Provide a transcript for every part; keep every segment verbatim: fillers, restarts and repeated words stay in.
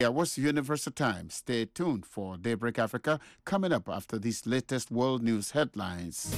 Yeah, what's the Universal Time? Stay tuned for Daybreak Africa coming up after these latest world news headlines.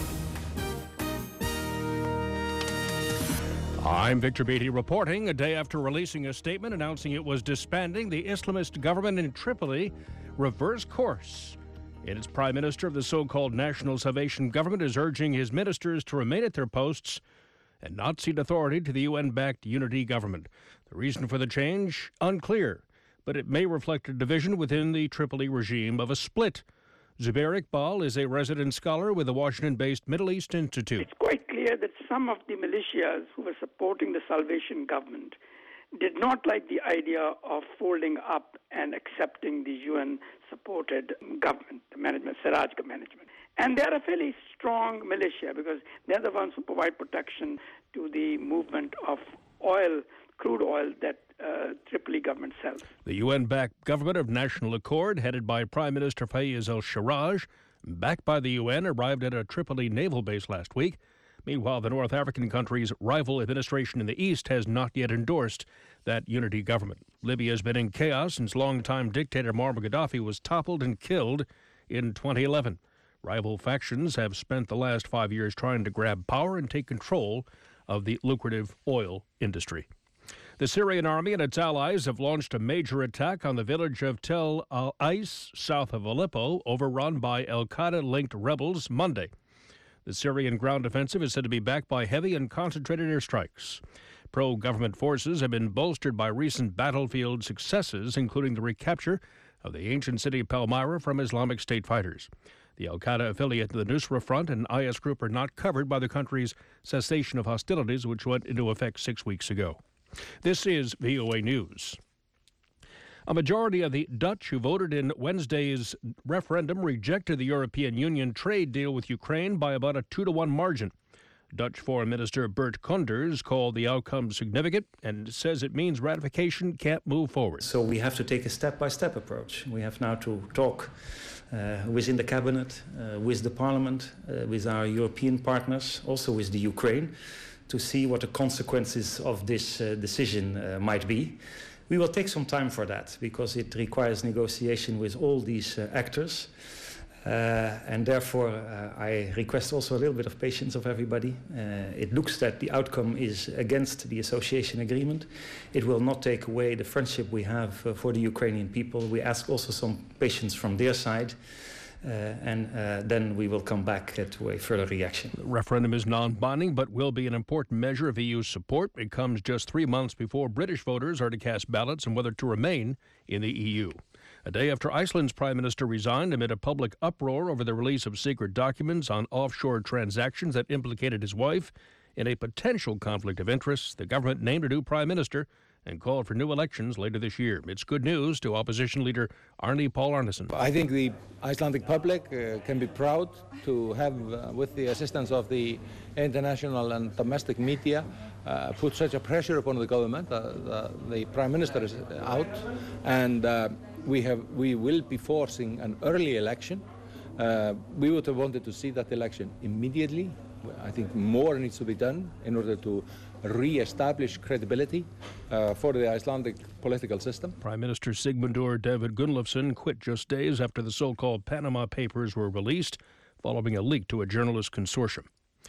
I'm Victor Beatty reporting a day after releasing a statement announcing it was disbanding the Islamist government in Tripoli, reversed course. Its prime minister of the so-called National Salvation Government is urging his ministers to remain at their posts and not cede authority to the U N-backed unity government. The reason for the change? Unclear, but it may reflect a division within the Tripoli regime of a split. Zubair Iqbal is a resident scholar with the Washington-based Middle East Institute. It's quite clear that some of the militias who were supporting the Salvation Government did not like the idea of folding up and accepting the U N-supported government, the management, Siraj management. And they're a fairly strong militia because they're the ones who provide protection to the movement of oil, crude oil that uh, Tripoli government sells. The U N-backed government of National Accord, headed by Prime Minister Fayez al-Sarraj, backed by the U N, arrived at a Tripoli naval base last week. Meanwhile, the North African country's rival administration in the east has not yet endorsed that unity government. Libya has been in chaos since longtime dictator Muammar Gaddafi was toppled and killed in twenty eleven. Rival factions have spent the last five years trying to grab power and take control of the lucrative oil industry. The Syrian army and its allies have launched a major attack on the village of Tel Al-Ais, south of Aleppo, overrun by al-Qaeda-linked rebels Monday. The Syrian ground offensive is said to be backed by heavy and concentrated airstrikes. Pro-government forces have been bolstered by recent battlefield successes, including the recapture of the ancient city of Palmyra from Islamic State fighters. The al-Qaeda affiliate, the Nusra Front, and I S group are not covered by the country's cessation of hostilities, which went into effect six weeks ago. This is V O A News. A majority of the Dutch who voted in Wednesday's referendum rejected the European Union trade deal with Ukraine by about a two to one margin. Dutch Foreign Minister Bert Koenders called the outcome significant and says it means ratification can't move forward. So we have to take a step-by-step approach. We have now to talk uh, within the cabinet, uh, with the parliament, uh, with our European partners, also with the Ukraine, to see what the consequences of this uh, decision uh, might be. We will take some time for that because it requires negotiation with all these uh, actors. Uh, and therefore, uh, I request also a little bit of patience of everybody. Uh, it looks that the outcome is against the association agreement. It will not take away the friendship we have uh, for the Ukrainian people. We ask also some patience from their side. Uh, and uh, then we will come back uh, to a further reaction. The referendum is non-binding, but will be an important measure of E U support. It comes just three months before British voters are to cast ballots on whether to remain in the E U. A day after Iceland's prime minister resigned amid a public uproar over the release of secret documents on offshore transactions that implicated his wife in a potential conflict of interest, the government named a new prime minister and called for new elections later this year. It's good news to opposition leader Arne Paul Arnesen. I think the Icelandic public uh, can be proud to have, uh, with the assistance of the international and domestic media, uh, put such a pressure upon the government. Uh, the, the prime minister is out, and uh, we have we will be forcing an early election. Uh, we would have wanted to see that election immediately. I think more needs to be done in order to re-establish credibility uh, for the Icelandic political system. Prime Minister Sigmundur David Gunnlaugsson quit just days after the so-called Panama Papers were released, following a leak to a journalist consortium.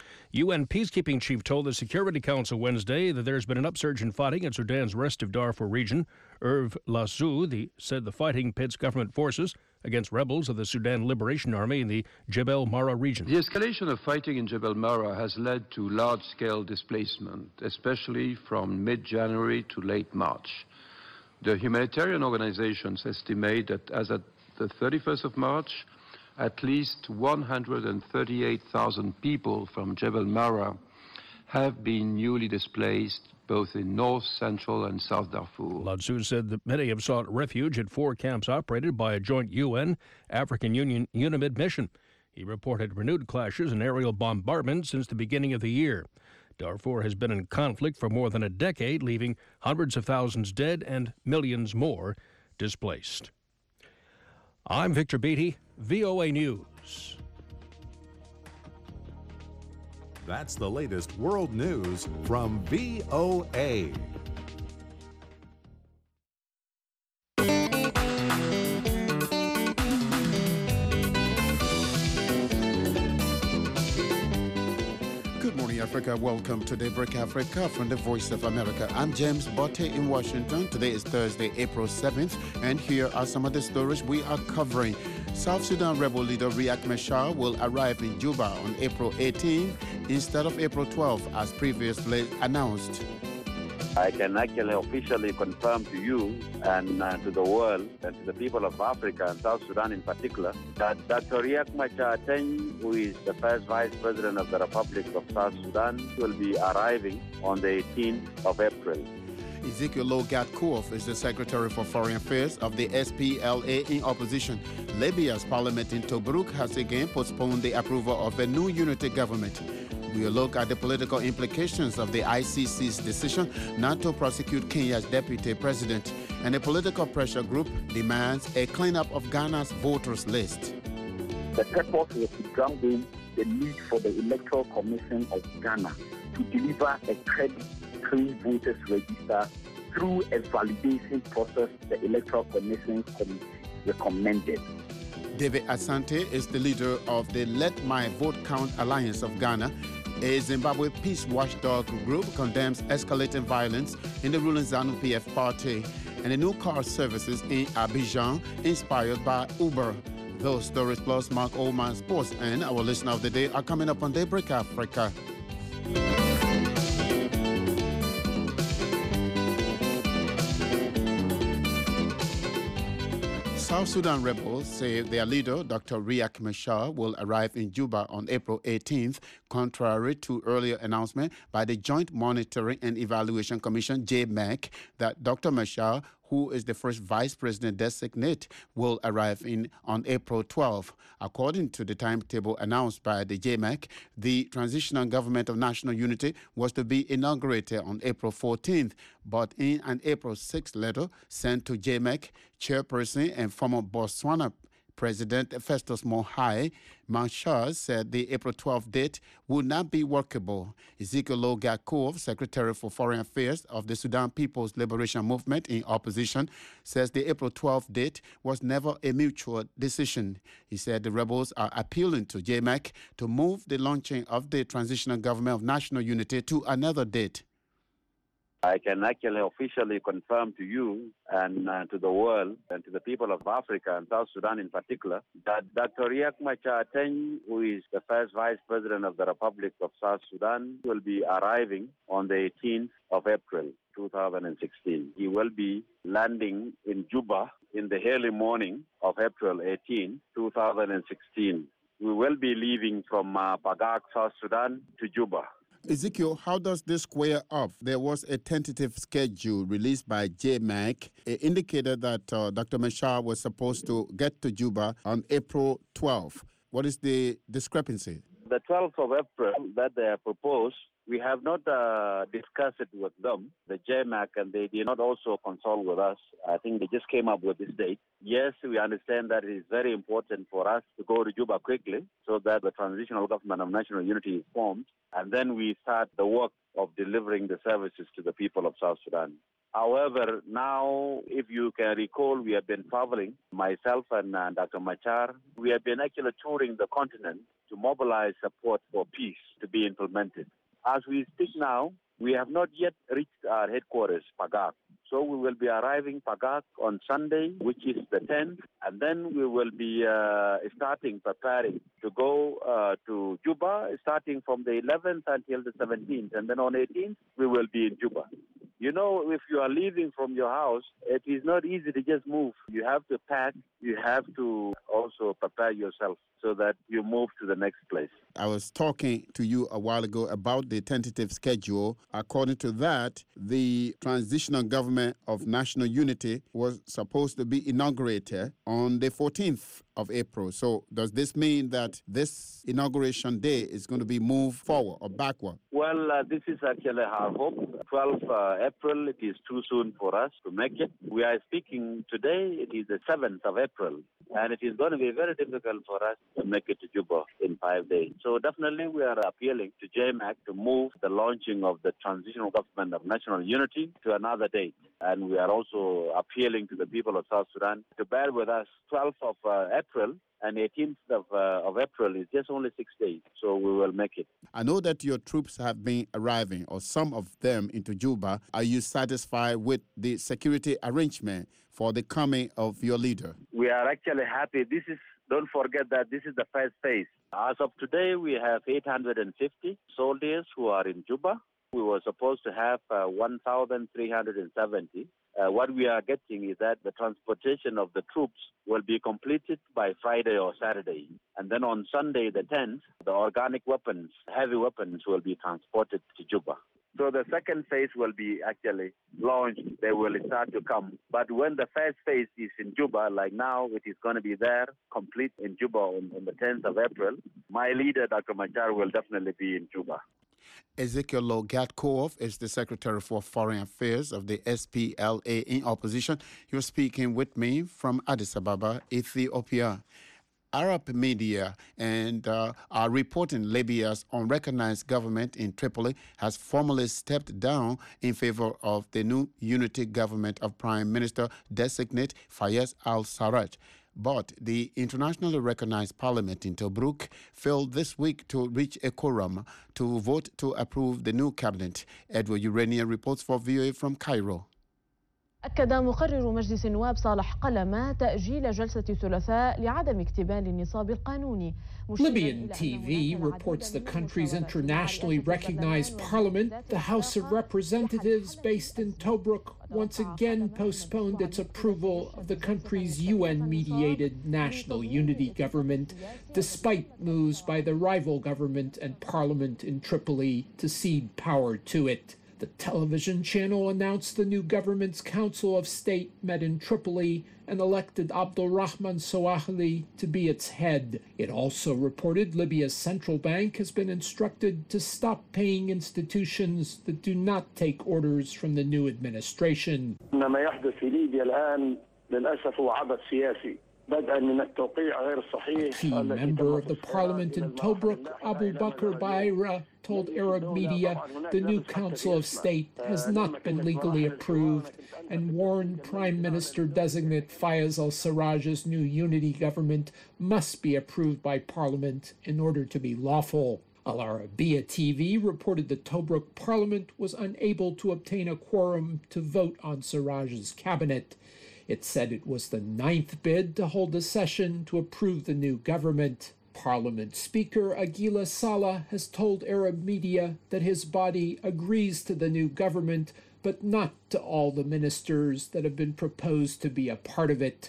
U N peacekeeping chief told the Security Council Wednesday that there's been an upsurge in fighting in Sudan's rest of Darfur region. Hervé Lassou said the fighting pits government forces against rebels of the Sudan Liberation Army in the Jebel Mara region. The escalation of fighting in Jebel Mara has led to large-scale displacement, especially from mid-January to late March. The humanitarian organizations estimate that as of the thirty-first of March, at least one hundred thirty-eight thousand people from Jebel Mara have been newly displaced, both in North, Central and South Darfur. Lassou said that many have sought refuge at four camps operated by a joint U N African Union UNAMID mission. He reported renewed clashes and aerial bombardment since the beginning of the year. Darfur has been in conflict for more than a decade, leaving hundreds of thousands dead and millions more displaced. I'm Victor Beatty, V O A News. That's the latest world news from V O A. Africa. Welcome to Daybreak Africa from the Voice of America. I'm James Botte in Washington. Today is Thursday, April seventh, and here are some of the stories we are covering. South Sudan rebel leader Riek Machar will arrive in Juba on April eighteenth instead of April twelfth, as previously announced. I can actually officially confirm to you and uh, to the world and to the people of Africa and South Sudan in particular that Doctor Riek Machar, who is the first Vice President of the Republic of South Sudan, will be arriving on the eighteenth of April. Ezekiel Logat-Kuof is the Secretary for Foreign Affairs of the S P L A in opposition. Libya's parliament in Tobruk has again postponed the approval of a new unity government. We'll look at the political implications of the I C C's decision not to prosecute Kenya's deputy president. And a political pressure group demands a cleanup of Ghana's voters list. The purpose was to drum in the need for the Electoral Commission of Ghana to deliver a credible clean voters register through a validation process the Electoral Commission recommended. David Asante is the leader of the Let My Vote Count Alliance of Ghana. A Zimbabwe peace watchdog group condemns escalating violence in the ruling ZANU-P F party, and the new car services in Abidjan inspired by Uber. Those stories plus Mark Oman Sports and our listener of the day are coming up on Daybreak Africa. South Sudan rebels say their leader, Doctor Riek Machar, will arrive in Juba on April eighteenth, contrary to earlier announcement by the Joint Monitoring and Evaluation Commission, J M E C, that Doctor Machar, who is the first vice president designate, will arrive in on April twelfth. According to the timetable announced by the J M E C, the Transitional Government of National Unity was to be inaugurated on April fourteenth, but in an April sixth letter sent to J M E C, chairperson and former Botswana President Festus Mogae Machar said the April twelfth date would not be workable. Ezekiel Logat-Kuof, Secretary for Foreign Affairs of the Sudan People's Liberation Movement in opposition, says the April twelfth date was never a mutual decision. He said the rebels are appealing to J M E C to move the launching of the Transitional Government of National Unity to another date. I can actually officially confirm to you and uh, to the world and to the people of Africa and South Sudan in particular that Doctor Riek Machar, who is the first Vice President of the Republic of South Sudan, will be arriving on the eighteenth of April two thousand sixteen. He will be landing in Juba in the early morning of April eighteenth, two thousand sixteen. We will be leaving from uh, Pagak, South Sudan to Juba. Ezekiel, how does this square up? There was a tentative schedule released by J M E C. It indicated that uh, Doctor Machar was supposed to get to Juba on April twelfth. What is the discrepancy? The twelfth of April that they have proposed, we have not uh, discussed it with them, the J M E C, and they did not also consult with us. I think they just came up with this date. Yes, we understand that it is very important for us to go to Juba quickly so that the Transitional Government of National Unity is formed, and then we start the work of delivering the services to the people of South Sudan. However, now, if you can recall, we have been traveling, myself and uh, Doctor Machar, we have been actually touring the continent to mobilize support for peace to be implemented. As we speak now, we have not yet reached our headquarters, Pagak. So we will be arriving Pagak on Sunday, which is the tenth, and then we will be uh, starting preparing to go uh, to Juba, starting from the eleventh until the seventeenth, and then on eighteenth, we will be in Juba. You know, if you are leaving from your house, it is not easy to just move. You have to pack, you have to also prepare yourself so that you move to the next place. I was talking to you a while ago about the tentative schedule. According to that, the Transitional Government of National Unity was supposed to be inaugurated on the fourteenth of April. So does this mean that this inauguration day is going to be moved forward or backward? Well, uh, this is actually our hope. twelfth of April, it is too soon for us to make it. We are speaking today, it is the seventh of April. And it is going to be very difficult for us to make it to Juba in five days. So definitely we are appealing to J MAC to move the launching of the Transitional Government of National Unity to another date. And we are also appealing to the people of South Sudan to bear with us. twelfth of uh, April and eighteenth of, uh, of April is just only six days, so we will make it. I know that your troops have been arriving, or some of them, into Juba. Are you satisfied with the security arrangement for the coming of your leader? We are actually happy. This is, don't forget that this is the first phase. As of today, we have eight hundred fifty soldiers who are in Juba. We were supposed to have uh, one thousand three hundred seventy. Uh, what we are getting is that the transportation of the troops will be completed by Friday or Saturday. And then on Sunday, the tenth, the organic weapons, heavy weapons, will be transported to Juba. So the second phase will be actually launched. They will start to come. But when the first phase is in Juba, like now, it is going to be there, complete in Juba on, on the tenth of April, my leader, Doctor Machar, will definitely be in Juba. Ezekiel Logatkov is the Secretary for Foreign Affairs of the S P L A in opposition. You're speaking with me from Addis Ababa, Ethiopia. Arab media and uh, are reporting Libya's unrecognized government in Tripoli has formally stepped down in favor of the new unity government of Prime Minister designate Fayez al-Sarraj. But the internationally recognized parliament in Tobruk failed this week to reach a quorum to vote to approve the new cabinet. Edward Urania reports for V O A from Cairo. أكد مقرر مجلس النواب صالح قلمة تأجيل جلسة الثلاثاء لعدم اكتمال النصاب القانوني. Libyan T V reports the country's internationally recognized parliament, the House of Representatives based in Tobruk, once again postponed its approval of the country's U N-mediated national unity government, despite moves by the rival government and parliament in Tripoli to cede power to it. The television channel announced the new government's Council of State met in Tripoli and elected Abdulrahman Soahili to be its head. It also reported Libya's central bank has been instructed to stop paying institutions that do not take orders from the new administration. A key member of the parliament in Tobruk, Abu Bakr Baira, told Arab media the new Council of State has not been legally approved and warned Prime Minister-designate Fayez al-Sarraj's new unity government must be approved by parliament in order to be lawful. Al Arabiya T V reported the Tobruk parliament was unable to obtain a quorum to vote on Sarraj's cabinet. It said it was the ninth bid to hold a session to approve the new government. Parliament Speaker Aguila Saleh has told Arab media that his body agrees to the new government, but not to all the ministers that have been proposed to be a part of it.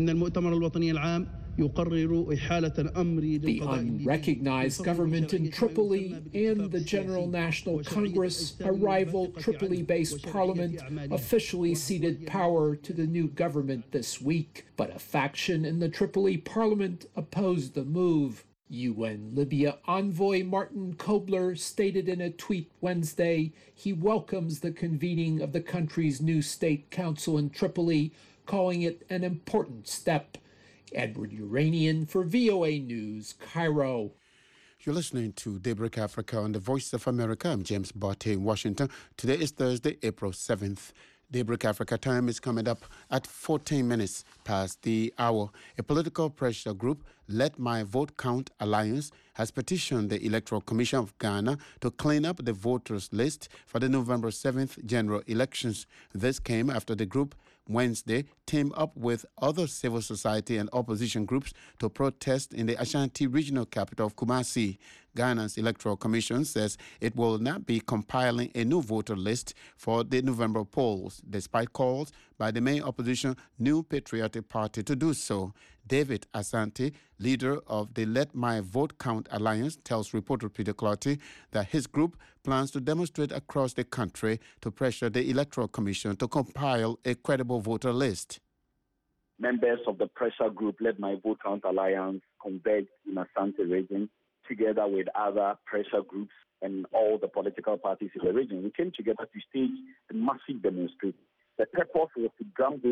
The unrecognized government in Tripoli and the General National Congress, a rival Tripoli-based parliament, officially ceded power to the new government this week. But a faction in the Tripoli parliament opposed the move. U N Libya envoy Martin Kobler stated in a tweet Wednesday he welcomes the convening of the country's new state council in Tripoli, calling it an important step. Edward Uranian for V O A News, Cairo. You're listening to Daybreak Africa on the Voice of America. I'm James Barty in Washington. Today is Thursday, April seventh. Daybreak Africa time is coming up at fourteen minutes past the hour. A political pressure group, Let My Vote Count Alliance, has petitioned the Electoral Commission of Ghana to clean up the voters list for the November seventh general elections. This came after the group Wednesday teamed up with other civil society and opposition groups to protest in the Ashanti regional capital of Kumasi. Ghana's Electoral Commission says it will not be compiling a new voter list for the November polls, despite calls by the main opposition New Patriotic Party to do so. David Asante, leader of the Let My Vote Count Alliance, tells reporter Peter Clotty that his group plans to demonstrate across the country to pressure the Electoral Commission to compile a credible voter list. Members of the pressure group Let My Vote Count Alliance converged in Asante region together with other pressure groups and all the political parties in the region. We came together to stage a massive demonstration. The purpose was to drum home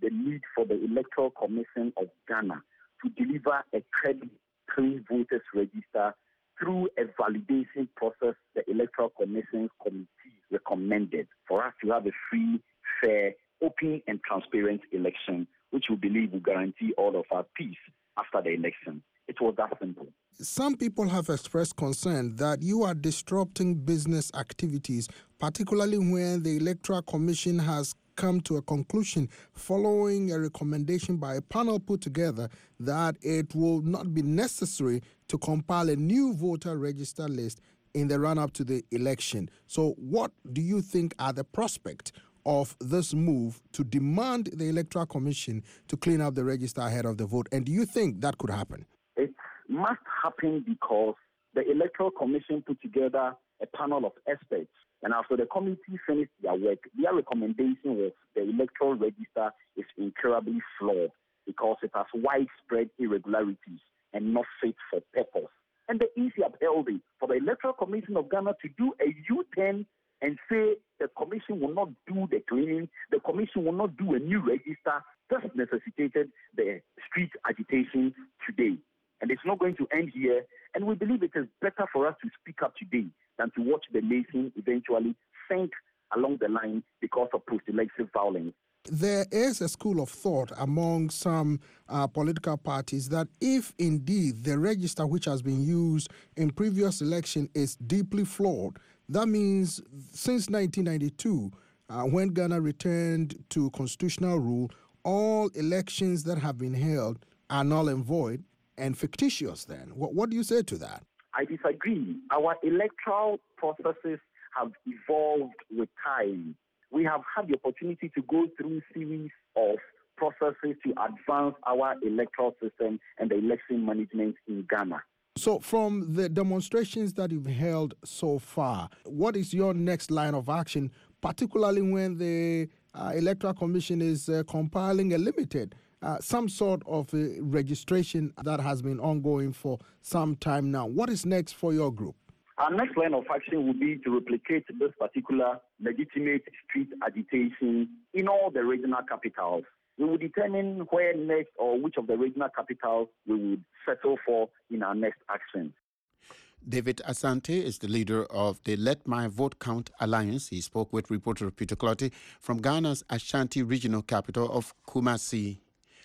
the need for the Electoral Commission of Ghana to deliver a credible clean voters register through a validation process the Electoral Commission Committee recommended for us to have a free, fair, open and transparent election, which we believe will guarantee all of our peace after the election. It was that simple. Some people have expressed concern that you are disrupting business activities, particularly when the Electoral Commission has come to a conclusion following a recommendation by a panel put together that it will not be necessary to compile a new voter register list in the run-up to the election. So what do you think are the prospects of this move to demand the Electoral Commission to clean up the register ahead of the vote? And do you think that could happen? It must happen because the Electoral Commission put together a panel of experts. And after the committee finished their work, their recommendation was the electoral register is incurably flawed because it has widespread irregularities and not fit for purpose. And the E C upheld it for the Electoral Commission of Ghana to do a U-turn and say the commission will not do the cleaning, the commission will not do a new register. This necessitated the street agitation today. And it's not going to end here. And we believe it is better for us to speak up today than to watch the nation eventually sink along the line because of post-election violence. There is a school of thought among some uh, political parties that if indeed the register which has been used in previous election is deeply flawed, that means since nineteen ninety-two, uh, when Ghana returned to constitutional rule, all elections that have been held are null and void and fictitious then. What, what do you say to that? I disagree. Our electoral processes have evolved with time. We have had the opportunity to go through a series of processes to advance our electoral system and the election management in Ghana. So from the demonstrations that you've held so far, what is your next line of action, particularly when the uh, Electoral Commission is uh, compiling a limited, uh, some sort of uh, registration that has been ongoing for some time now? What is next for your group? Our next line of action will be to replicate this particular legitimate street agitation in all the regional capitals. We will determine where next or which of the regional capitals we would settle for in our next action. David Asante is the leader of the Let My Vote Count Alliance. He spoke with reporter Peter Clotty from Ghana's Ashanti regional capital of Kumasi.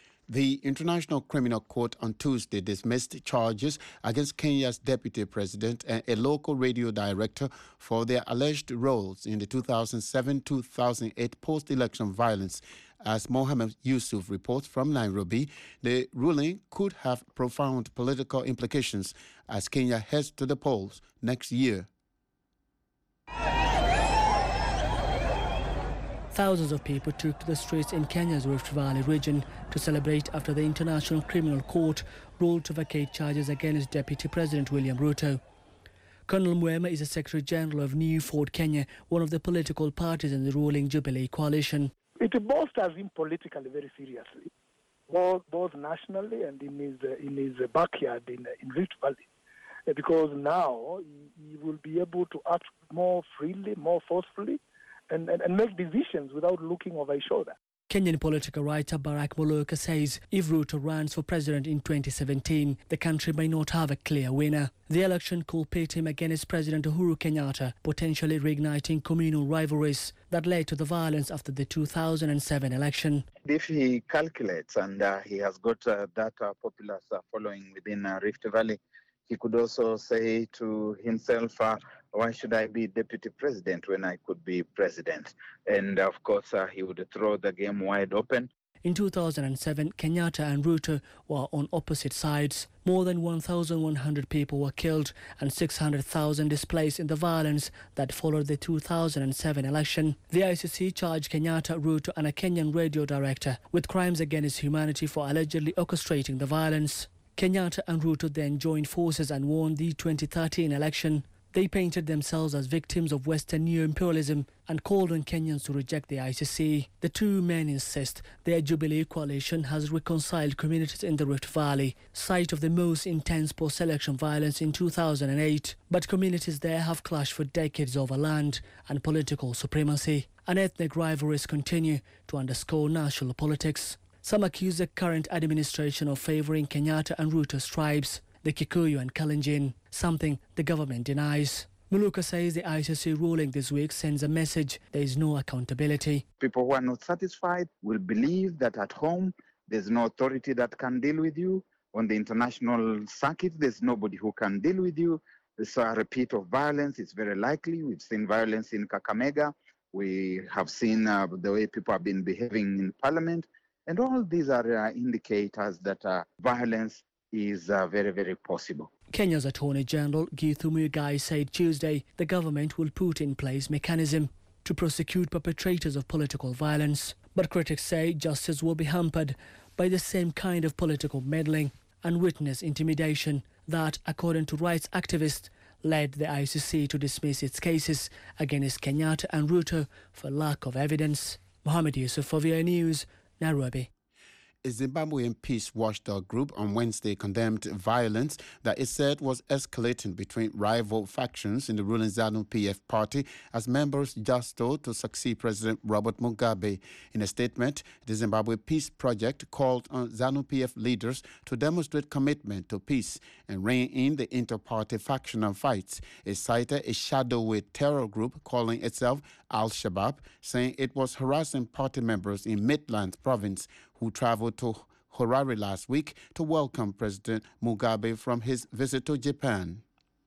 The International Criminal Court on Tuesday dismissed charges against Kenya's deputy president and a local radio director for their alleged roles in the two thousand seven to two thousand eight post-election violence. As Mohammed Yusuf reports from Nairobi, the ruling could have profound political implications as Kenya heads to the polls next year. Thousands of people took to the streets in Kenya's Rift Valley region to celebrate after the International Criminal Court ruled to vacate charges against Deputy President William Ruto. Colonel Mwema is the Secretary General of New Ford Kenya, one of the political parties in the ruling Jubilee coalition. It bolsters him politically very seriously, both, both nationally and in his, uh, in his backyard in, uh, in Rift Valley, uh, because now he, he will be able to act more freely, more forcefully, And, and, and make decisions without looking over his shoulder. Kenyan political writer Barack Moloka says if Ruto runs for president in twenty seventeen, the country may not have a clear winner. The election could pit him against President Uhuru Kenyatta, potentially reigniting communal rivalries that led to the violence after the two thousand seven election. If he calculates and uh, he has got uh, that uh, popular uh, following within uh, Rift Valley, he could also say to himself, uh, why should I be deputy president when I could be president? And of course, uh, he would throw the game wide open. In two thousand seven, Kenyatta and Ruto were on opposite sides. More than one thousand one hundred people were killed and six hundred thousand displaced in the violence that followed the two thousand seven election. The I C C charged Kenyatta, Ruto and a Kenyan radio director with crimes against humanity for allegedly orchestrating the violence. Kenyatta and Ruto then joined forces and won the twenty thirteen election. They painted themselves as victims of Western neo-imperialism and called on Kenyans to reject the I C C. The two men insist their Jubilee coalition has reconciled communities in the Rift Valley, site of the most intense post-election violence in two thousand eight. But communities there have clashed for decades over land and political supremacy. And ethnic rivalries continue to underscore national politics. Some accuse the current administration of favouring Kenyatta and Ruto's tribes, the Kikuyu and Kalenjin, something the government denies. Muluka says the I C C ruling this week sends a message there is no accountability. People who are not satisfied will believe that at home there's no authority that can deal with you. On the international circuit, there's nobody who can deal with you. So a repeat of violence is very likely. We've seen violence in Kakamega. We have seen uh, the way people have been behaving in parliament. And all these are uh, indicators that uh, violence is uh, very, very possible. Kenya's Attorney General Githu Muigai said Tuesday the government will put in place mechanism to prosecute perpetrators of political violence. But critics say justice will be hampered by the same kind of political meddling and witness intimidation that, according to rights activists, led the I C C to dismiss its cases against Kenyatta and Ruto for lack of evidence. Mohammed Yusuf for V O A News, Nairobi. A Zimbabwean peace watchdog group on Wednesday condemned violence that it said was escalating between rival factions in the ruling ZANU-P F party as members jostled to succeed President Robert Mugabe. In a statement, the Zimbabwe Peace Project called on ZANU-P F leaders to demonstrate commitment to peace and rein in the inter-party factional fights. It cited a shadowy terror group calling itself Al-Shabaab, saying it was harassing party members in Midlands province who traveled to Harare last week to welcome President Mugabe from his visit to Japan.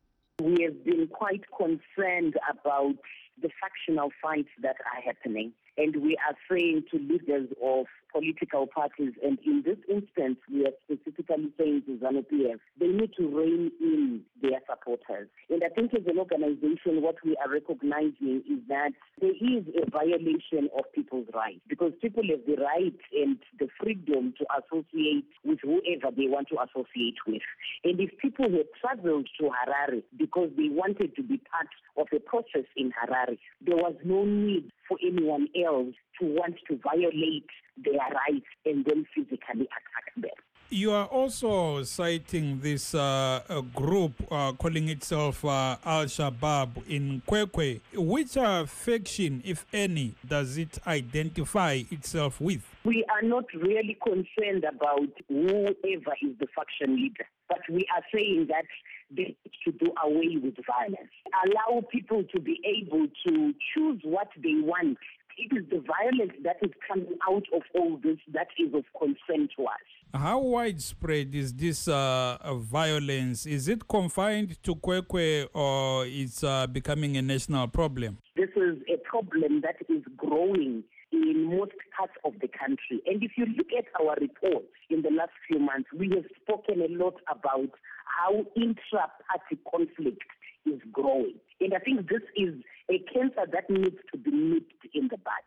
We have been quite concerned about the factional fights that are happening, and we are saying to leaders of political parties, and in this instance, we are specifically saying to ZANU-P F, they need to rein in their supporters. And I think as an organization, what we are recognizing is that there is a violation of people's rights, because people have the right and the freedom to associate with whoever they want to associate with. And if people had traveled to Harare because they wanted to be part of a process in Harare, there was no need for anyone else to want to violate their rights and then physically attack them. You are also citing this uh, a group uh, calling itself uh, Al-Shabaab in Kwekwe. Which uh, faction, if any, does it identify itself with? We are not really concerned about whoever is the faction leader, but we are saying that they need to do away with violence. Allow people to be able to choose what they want. It is the violence that is coming out of all this that is of concern to us. How widespread is this uh, violence? Is it confined to Kwekwe or it's uh, becoming a national problem? This is a problem that is growing in most parts of the country. And if you look at our reports in the last few months, we have spoken a lot about how intra-party conflict is growing. And I think this is a cancer that needs to be nipped in the bud.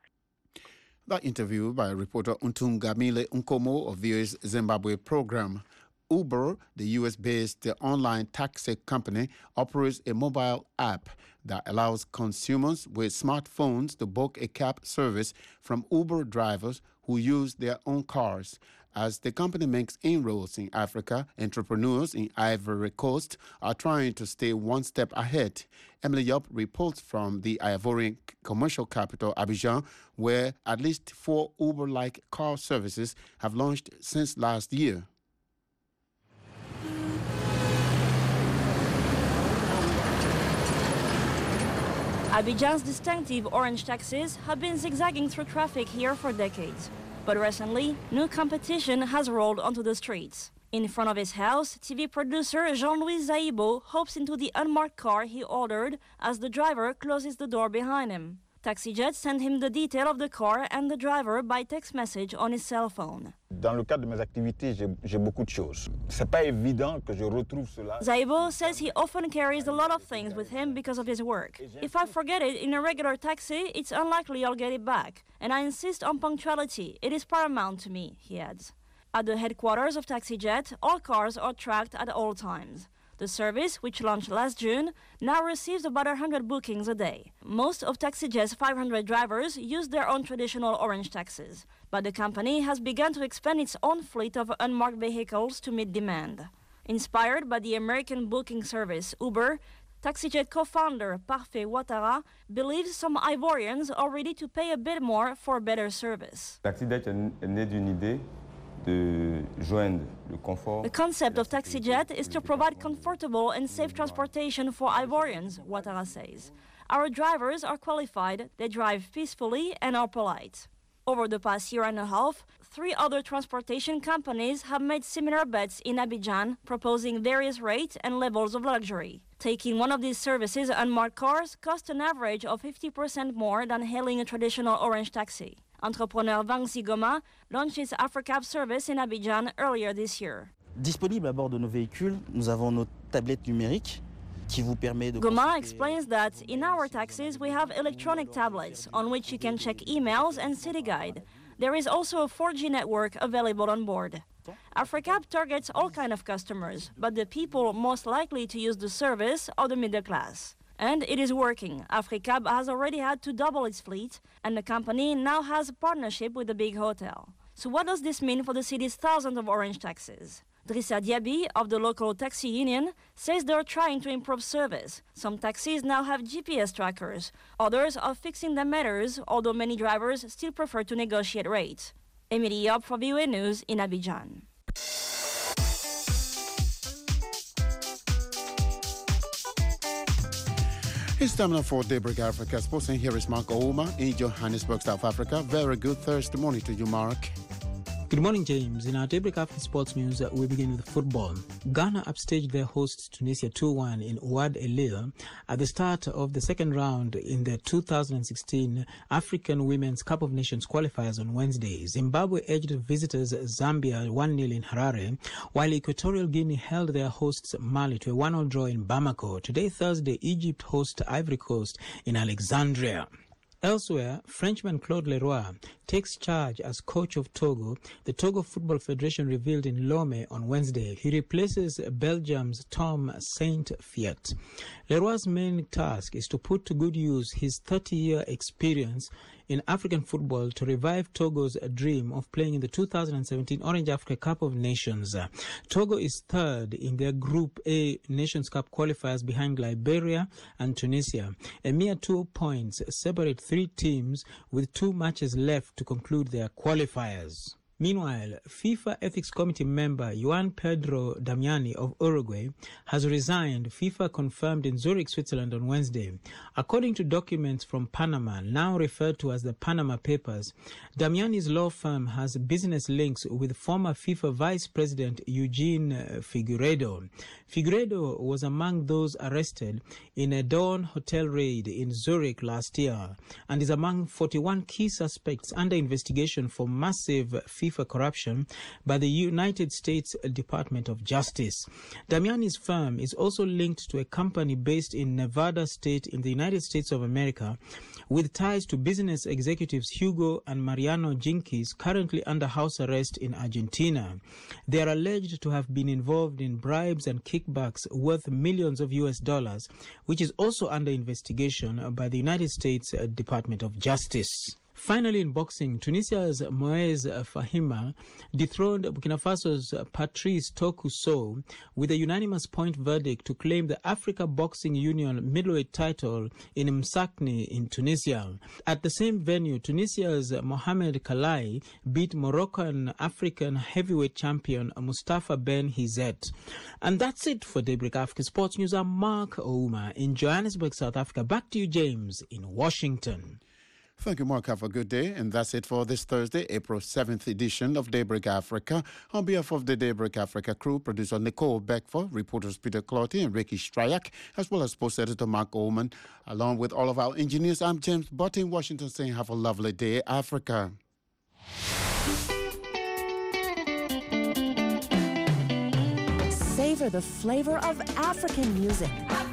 That interview by reporter Untungamile Nkomo of V O A's Zimbabwe program. Uber, the U S-based online taxi company, operates a mobile app that allows consumers with smartphones to book a cab service from Uber drivers who use their own cars. As the company makes inroads in Africa, entrepreneurs in Ivory Coast are trying to stay one step ahead. Emily Yop reports from the Ivorian commercial capital, Abidjan, where at least four Uber-like car services have launched since last year. Abidjan's distinctive orange taxis have been zigzagging through traffic here for decades. But recently, new competition has rolled onto the streets. In front of his house, T V producer Jean-Louis Zaibo hops into the unmarked car he ordered as the driver closes the door behind him. TaxiJet sent him the detail of the car and the driver by text message on his cell phone. Dans le cadre de mes activités, j'ai beaucoup de choses. C'est pas évident que je retrouve cela. Zaibo says he often carries a lot of things with him because of his work. If I forget it in a regular taxi, it's unlikely I'll get it back. And I insist on punctuality. It is paramount to me, he adds. At the headquarters of TaxiJet, all cars are tracked at all times. The service, which launched last June, now receives about one hundred bookings a day. Most of TaxiJet's five hundred drivers use their own traditional orange taxis, but the company has begun to expand its own fleet of unmarked vehicles to meet demand. Inspired by the American booking service Uber, TaxiJet co-founder Parfait Ouattara believes some Ivorians are ready to pay a bit more for better service. TaxiJet est né d'une idée de joindre le confort. The concept of TaxiJet is to provide comfortable and safe transportation for Ivorians, Ouattara says. Our drivers are qualified, they drive peacefully and are polite. Over the past year and a half, three other transportation companies have made similar bets in Abidjan, proposing various rates and levels of luxury. Taking one of these services, unmarked cars cost an average of fifty percent more than hailing a traditional orange taxi. Entrepreneur Vangsi Goma launched its AfriCab service in Abidjan earlier this year. Disponible à bord de nos véhicules, nous avons nos tablettes numériques. Goma explains that in our taxis we have electronic tablets on which you can check emails and city guide. There is also a four G network available on board. AfriCab targets all kinds of customers, but the people most likely to use the service are the middle class. And it is working. AfriCab has already had to double its fleet, and the company now has a partnership with a big hotel. So what does this mean for the city's thousands of orange taxis? Drissa Diaby of the local taxi union says they're trying to improve service. Some taxis now have G P S trackers. Others are fixing their meters, although many drivers still prefer to negotiate rates. Emily Yob for V O A News in Abidjan. It's time now for Daybreak Africa Sports, and here is Mark Ouma in Johannesburg, South Africa. Very good Thursday morning to you, Mark. Good morning, James. In our Daybreak Africa Sports News, we begin with football. Ghana upstaged their hosts Tunisia two one in Ouad El at the start of the second round in the two thousand sixteen African Women's Cup of Nations qualifiers on Wednesday. Zimbabwe edged visitors Zambia one nil in Harare, while Equatorial Guinea held their hosts Mali to a one all draw in Bamako. Today, Thursday, Egypt host Ivory Coast in Alexandria. Elsewhere, Frenchman Claude Leroy takes charge as coach of Togo, the Togo Football Federation revealed in Lomé on Wednesday. He replaces Belgium's Tom Saint-Fiet. Leroy's main task is to put to good use his thirty-year experience in African football to revive Togo's dream of playing in the two thousand seventeen Orange Africa Cup of Nations. Togo is third in their Group A Nations Cup qualifiers behind Liberia and Tunisia. A mere two points separate three teams with two matches left to conclude their qualifiers. Meanwhile, FIFA Ethics Committee member Juan Pedro Damiani of Uruguay has resigned, FIFA confirmed in Zurich, Switzerland on Wednesday. According to documents from Panama, now referred to as the Panama Papers, Damiani's law firm has business links with former FIFA Vice President Eugene Figueiredo. Figueiredo was among those arrested in a Dawn hotel raid in Zurich last year and is among forty-one key suspects under investigation for massive FIFA corruption by the United States Department of Justice. Damiani's firm is also linked to a company based in Nevada State in the United States of America with ties to business executives Hugo and Mariano Jinquis, currently under house arrest in Argentina. They are alleged to have been involved in bribes and kickbacks worth millions of U S dollars, which is also under investigation by the United States Department of Justice. Finally, in boxing, Tunisia's Moez Fahima dethroned Burkina Faso's Patrice Tokuso with a unanimous point verdict to claim the Africa Boxing Union middleweight title in Msakni in Tunisia. At the same venue, Tunisia's Mohamed Kalai beat Moroccan African heavyweight champion Mustafa Ben Hizet. And that's it for Daybreak Africa Sports News. I'm Mark Ouma in Johannesburg, South Africa. Back to you, James, in Washington. Thank you, Mark. Have a good day. And that's it for this Thursday, April seventh edition of Daybreak Africa. On behalf of the Daybreak Africa crew, producer Nicole Beckford, reporters Peter Clotty and Ricky Stryak, as well as sports editor Mark Oman, along with all of our engineers, I'm James Butt in Washington saying have a lovely day, Africa. Savor the flavor of African music.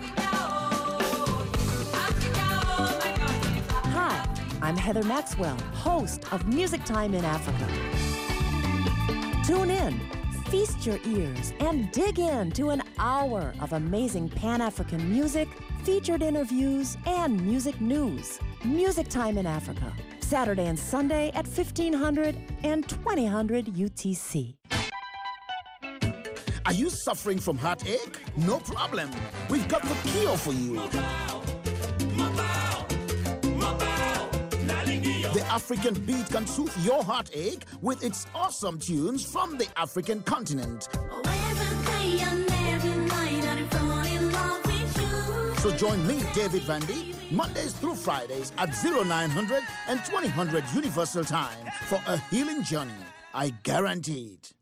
I'm Heather Maxwell, host of Music Time in Africa. Tune in, Feast your ears and dig into an hour of amazing Pan-African music, featured interviews, and music news. Music Time in Africa, Saturday and Sunday at fifteen hundred and twenty hundred U T C. Are you suffering from heartache? No problem. We've got the cure for you. The African beat can soothe your heartache with its awesome tunes from the African continent. So join me, David Vandy, Mondays through Fridays at oh nine hundred and twenty hundred Universal Time for a healing journey. I guarantee it.